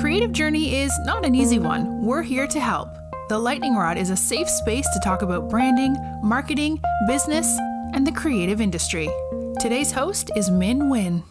creative journey is not an easy one. We're here to help. The Lightning Rod is a safe space to talk about branding, marketing, business, and the creative industry. Today's host is Minh Nguyen.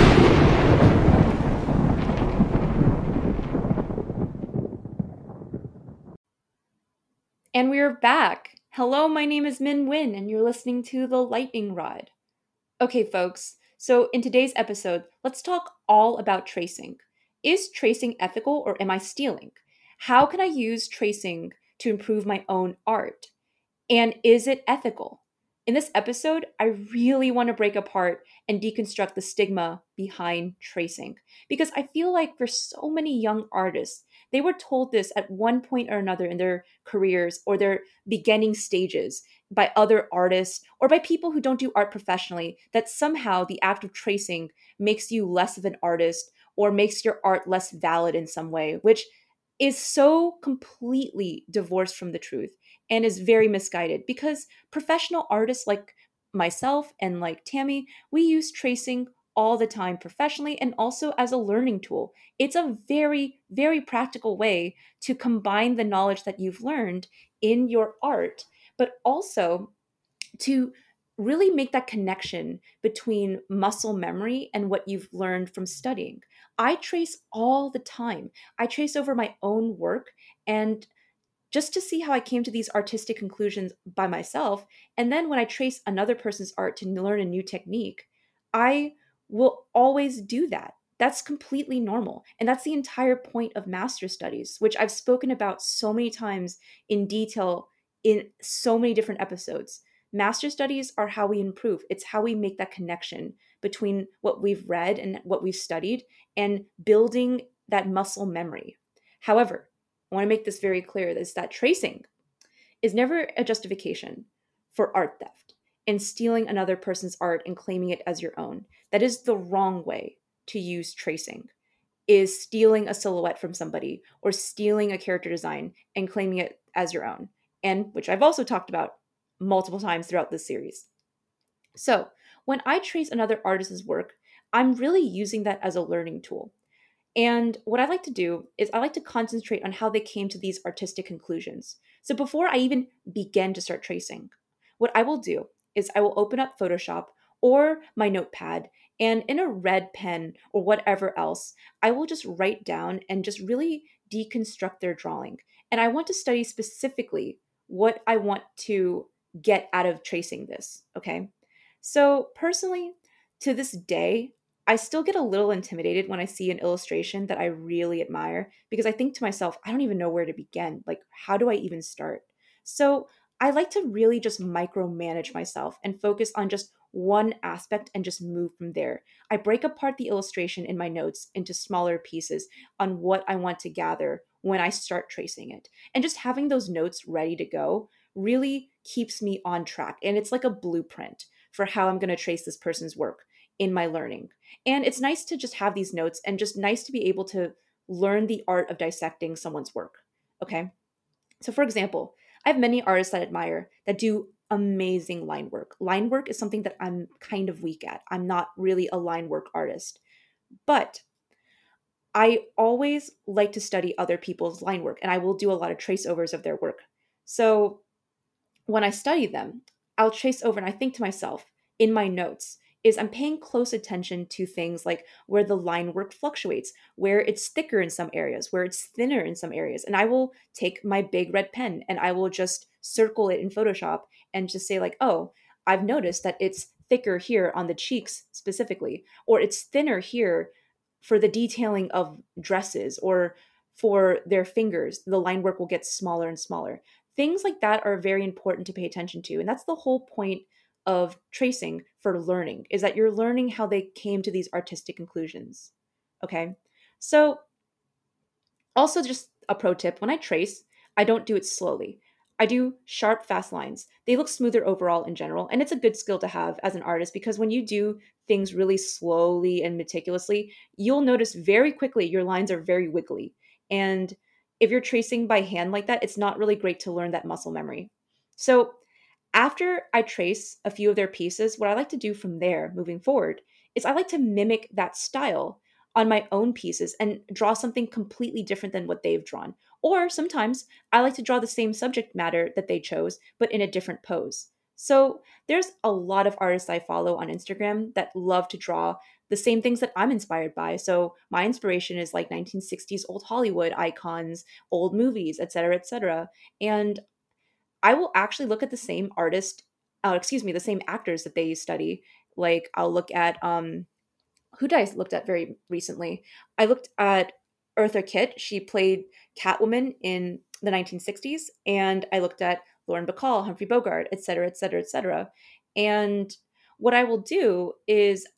And we're back. Hello, my name is Minh Nguyen, and you're listening to The Lightning Rod. Okay, folks, so in today's episode, let's talk all about tracing. Is tracing ethical or am I stealing? How can I use tracing to improve my own art? And is it ethical? In this episode, I really want to break apart and deconstruct the stigma behind tracing because I feel like for so many young artists, they were told this at one point or another in their careers or their beginning stages by other artists or by people who don't do art professionally that somehow the act of tracing makes you less of an artist or makes your art less valid in some way, which is so completely divorced from the truth and is very misguided because professional artists like myself and like Tammy, we use tracing all the time professionally and also as a learning tool. It's a very, very practical way to combine the knowledge that you've learned in your art, but also to really make that connection between muscle memory and what you've learned from studying. I trace all the time. I trace over my own work and just to see how I came to these artistic conclusions by myself. And then when I trace another person's art to learn a new technique, I will always do that. That's completely normal. And that's the entire point of master studies, which I've spoken about so many times in detail in so many different episodes. Master studies are how we improve. It's how we make that connection between what we've read and what we've studied and building that muscle memory. However, I want to make this very clear is that tracing is never a justification for art theft and stealing another person's art and claiming it as your own. That is the wrong way to use tracing, is stealing a silhouette from somebody or stealing a character design and claiming it as your own, and which I've also talked about multiple times throughout this series. So when I trace another artist's work, I'm really using that as a learning tool. And what I like to do is I like to concentrate on how they came to these artistic conclusions. So before I even begin to start tracing, what I will do is I will open up Photoshop or my notepad, and in a red pen or whatever else, I will just write down and just really deconstruct their drawing. And I want to study specifically what I want to get out of tracing this, okay? So personally, to this day, I still get a little intimidated when I see an illustration that I really admire because I think to myself, I don't even know where to begin. Like, how do I even start? So I like to really just micromanage myself and focus on just one aspect and just move from there. I break apart the illustration in my notes into smaller pieces on what I want to gather when I start tracing it. And just having those notes ready to go really keeps me on track. And it's like a blueprint for how I'm going to trace this person's work in my learning. And it's nice to just have these notes and just nice to be able to learn the art of dissecting someone's work. Okay. So, for example, I have many artists that I admire that do amazing line work. Line work is something that I'm kind of weak at. I'm not really a line work artist, but I always like to study other people's line work and I will do a lot of trace overs of their work. So, when I study them, I'll trace over and I think to myself in my notes is I'm paying close attention to things like where the line work fluctuates, where it's thicker in some areas, where it's thinner in some areas. And I will take my big red pen and I will just circle it in Photoshop and just say like, oh, I've noticed that it's thicker here on the cheeks specifically, or it's thinner here for the detailing of dresses or for their fingers, the line work will get smaller and smaller. Things like that are very important to pay attention to. And that's the whole point of tracing for learning, is that you're learning how they came to these artistic conclusions. Okay. So also just a pro tip, when I trace, I don't do it slowly. I do sharp, fast lines. They look smoother overall in general. And it's a good skill to have as an artist because when you do things really slowly and meticulously, you'll notice very quickly your lines are very wiggly. And if you're tracing by hand like that, it's not really great to learn that muscle memory. So after I trace a few of their pieces, what I like to do from there moving forward is I like to mimic that style on my own pieces and draw something completely different than what they've drawn. Or sometimes I like to draw the same subject matter that they chose, but in a different pose. So there's a lot of artists I follow on Instagram that love to draw the same things that I'm inspired by. So my inspiration is like 1960s old Hollywood icons, old movies, et cetera, et cetera. And I will actually look at the same artist, the same actors that they study. Like I'll look at who did I looked at very recently? I looked at Eartha Kitt. She played Catwoman in the 1960s, and I looked at Lauren Bacall, Humphrey Bogart, et cetera, et cetera, et cetera. And what I will do is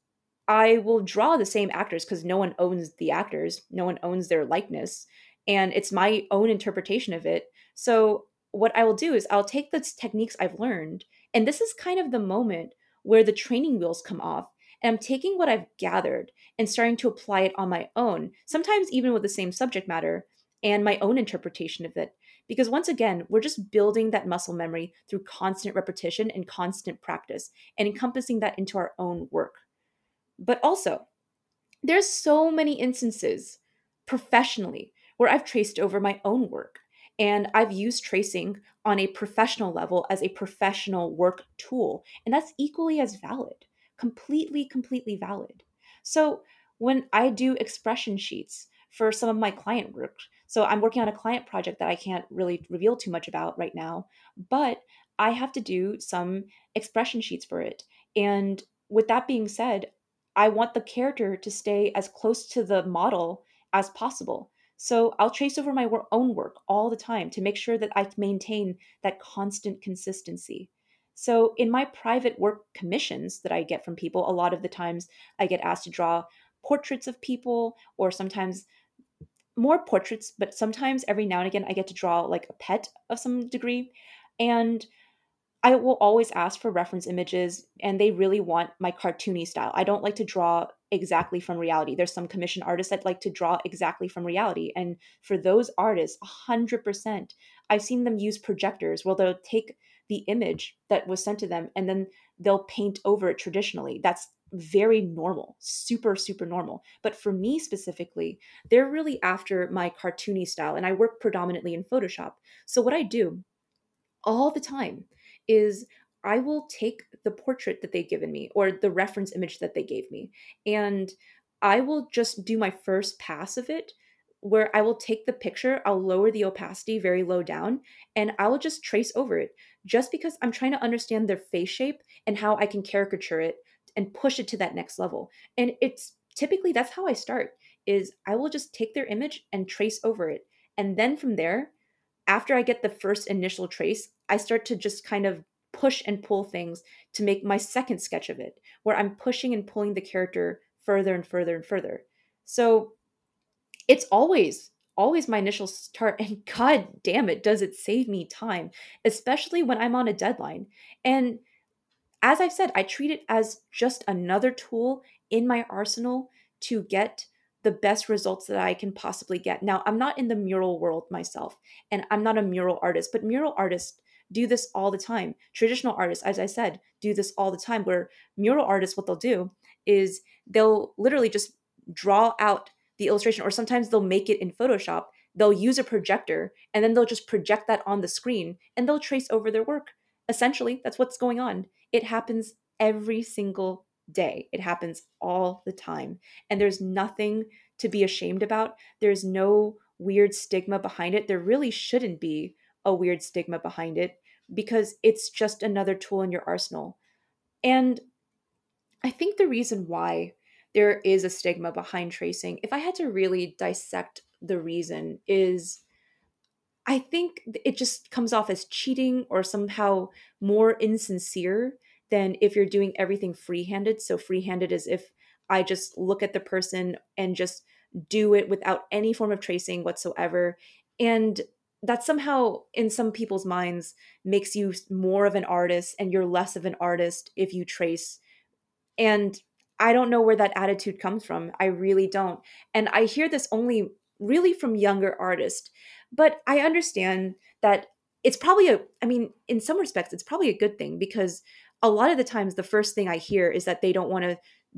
I will draw the same actors because no one owns the actors, no one owns their likeness, and it's my own interpretation of it. So what I will do is I'll take the techniques I've learned, and this is kind of the moment where the training wheels come off. And I'm taking what I've gathered and starting to apply it on my own, sometimes even with the same subject matter and my own interpretation of it. Because once again, we're just building that muscle memory through constant repetition and constant practice and encompassing that into our own work. But also, there's so many instances professionally where I've traced over my own work and I've used tracing on a professional level as a professional work tool. And that's equally as valid, completely valid. So when I do expression sheets for some of my client work, so I'm working on a client project that I can't really reveal too much about right now, but I have to do some expression sheets for it. And with that being said, I want the character to stay as close to the model as possible. So I'll trace over my own work all the time to make sure that I maintain that constant consistency. So in my private work commissions that I get from people, a lot of the times I get asked to draw portraits of people or sometimes more portraits, but sometimes every now and again I get to draw like a pet of some degree. And I will always ask for reference images, and they really want my cartoony style. I don't like to draw exactly from reality. There's some commission artists that like to draw exactly from reality. And for those artists, 100%, I've seen them use projectors where they'll take the image that was sent to them and then they'll paint over it traditionally. That's very normal, super normal. But for me specifically, they're really after my cartoony style, and I work predominantly in Photoshop. So what I do all the time is I will take the portrait that they've given me or the reference image that they gave me, and I will just do my first pass of it where I will take the picture, I'll lower the opacity very low down, and I will just trace over it just because I'm trying to understand their face shape and how I can caricature it and push it to that next level. And it's typically that's how I start is I will just take their image and trace over it. And then from there, after I get the first initial trace, I start to just kind of push and pull things to make my second sketch of it, where I'm pushing and pulling the character further and further and further. So it's always my initial start. And god damn it, does it save me time, especially when I'm on a deadline. And as I've said, I treat it as just another tool in my arsenal to get the best results that I can possibly get. Now, I'm not in the mural world myself, and I'm not a mural artist, but mural artists do this all the time. Traditional artists, as I said, do this all the time, where mural artists, what they'll do is they'll literally just draw out the illustration, or sometimes they'll make it in Photoshop. They'll use a projector, and then they'll just project that on the screen, and they'll trace over their work. Essentially, that's what's going on. It happens every single day. It happens all the time. And there's nothing to be ashamed about. There's no weird stigma behind it. There really shouldn't be a weird stigma behind it because it's just another tool in your arsenal. And I think the reason why there is a stigma behind tracing, if I had to really dissect the reason, is I think it just comes off as cheating or somehow more insincere than if you're doing everything free-handed. So free-handed is if I just look at the person and just do it without any form of tracing whatsoever. And that somehow in some people's minds makes you more of an artist and you're less of an artist if you trace. And I don't know where that attitude comes from. I really don't. And I hear this only really from younger artists. But I understand that it's probably I mean, in some respects, it's probably a good thing because a lot of the times the first thing I hear is that they don't want to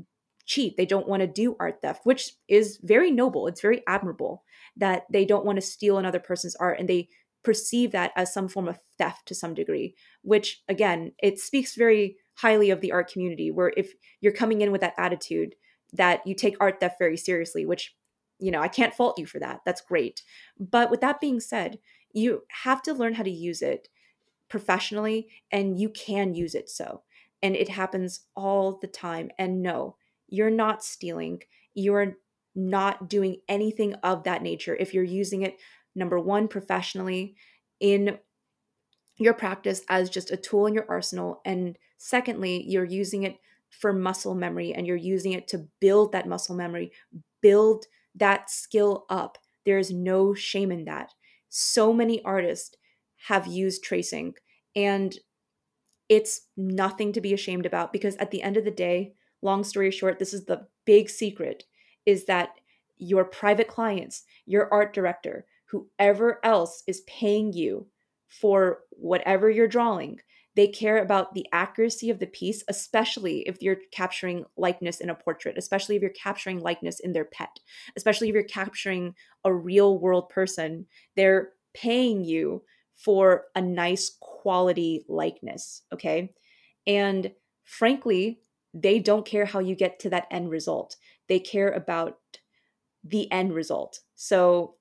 cheat. They don't want to do art theft, which is very noble. It's very admirable that they don't want to steal another person's art, and they perceive that as some form of theft to some degree, which again, it speaks very highly of the art community, where if you're coming in with that attitude that you take art theft very seriously, which, I can't fault you for that. That's great. But with that being said, you have to learn how to use it professionally, and you can use it so. And it happens all the time. And no, you're not stealing. You're not doing anything of that nature if you're using it, number one, professionally in your practice as just a tool in your arsenal. And secondly, you're using it for muscle memory, and you're using it to build that muscle memory, build that skill up. There is no shame in that. So many artists have used tracing, and it's nothing to be ashamed about, because at the end of the day, long story short, this is the big secret, is that your private clients, your art director, whoever else is paying you for whatever you're drawing, they care about the accuracy of the piece, especially if you're capturing likeness in a portrait, especially if you're capturing likeness in their pet, especially if you're capturing a real world person. They're paying you for a nice quality likeness, okay? And frankly, they don't care how you get to that end result. They care about the end result. So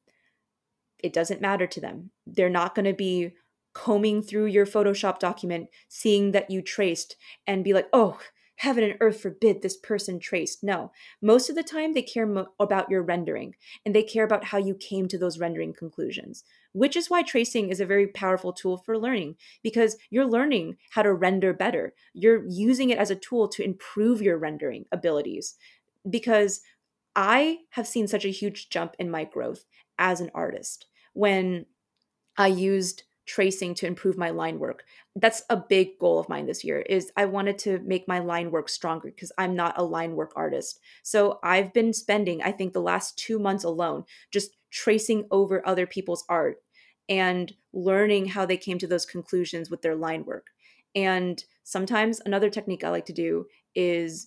it doesn't matter to them. They're not going to be combing through your Photoshop document, seeing that you traced and be like, oh, heaven and earth forbid this person traced. No, most of the time they care about your rendering, and they care about how you came to those rendering conclusions, which is why tracing is a very powerful tool for learning, because you're learning how to render better. You're using it as a tool to improve your rendering abilities, because I have seen such a huge jump in my growth as an artist when I used tracing to improve my line work. That's a big goal of mine this year, is I wanted to make my line work stronger, because I'm not a line work artist. So I've been spending, I think, the last 2 months alone just tracing over other people's art and learning how they came to those conclusions with their line work. And sometimes another technique I like to do is,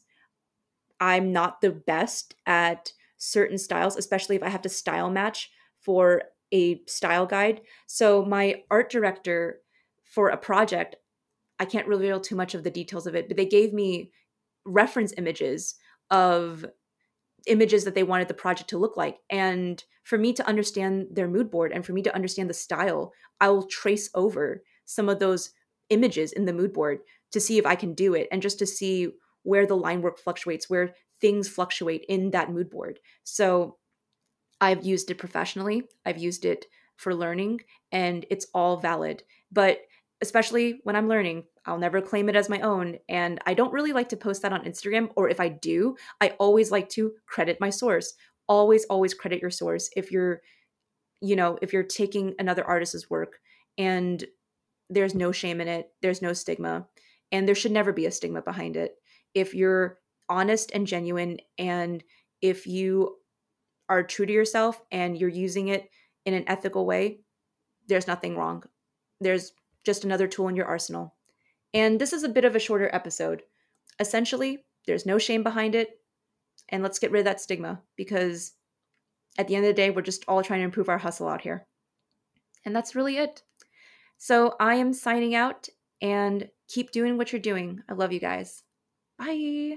I'm not the best at certain styles, especially if I have to style match for a style guide. So my art director for a project, I can't reveal too much of the details of it, but they gave me reference images of images that they wanted the project to look like. And for me to understand their mood board and for me to understand the style, I will trace over some of those images in the mood board to see if I can do it, and just to see where the line work fluctuates, where things fluctuate in that mood board. So I've used it professionally, I've used it for learning, and it's all valid. But especially when I'm learning, I'll never claim it as my own. And I don't really like to post that on Instagram, or if I do, I always like to credit my source. Always, always credit your source if you're taking another artist's work, and there's no shame in it, there's no stigma, and there should never be a stigma behind it. If you're honest and genuine, and if you are true to yourself and you're using it in an ethical way, there's nothing wrong. There's just another tool in your arsenal. And this is a bit of a shorter episode. Essentially, there's no shame behind it. And let's get rid of that stigma, because at the end of the day, we're just all trying to improve our hustle out here. And that's really it. So I am signing out, and keep doing what you're doing. I love you guys. Bye.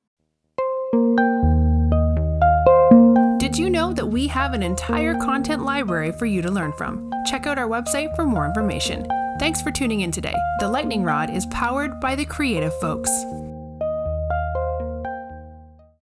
Did you know that we have an entire content library for you to learn from? Check out our website for more information. Thanks for tuning in today. The Lightning Rod is powered by the Creative Folks.